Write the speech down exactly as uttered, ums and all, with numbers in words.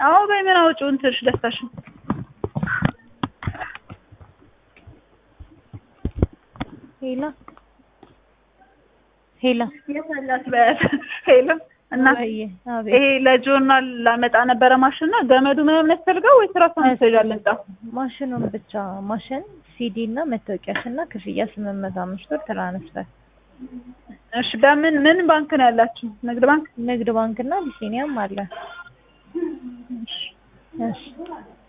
አዎ በምን አውጪው እንትሽ ደስታሽን ሄላ ሄላ የሰላት በያት ሄላ እና ይሄ ለጆርናል ላመጣ ነበረ ማሽንና ገመዱ ምንም ያስፈልገው ወይ ስራ ሳንሰጃለን ጣ ማሽኑን ብቻ ማሽን ሲዲ እና መታወቂያሽና ክፍያ ስምንት መቶ አምስት ብር ትራንስፈር። እሺ በምን ምን ባንክ ነው ያላችሁ? ንግድ ባንክ ንግድ ባንክና ቢሲኒያም አለ። እሺ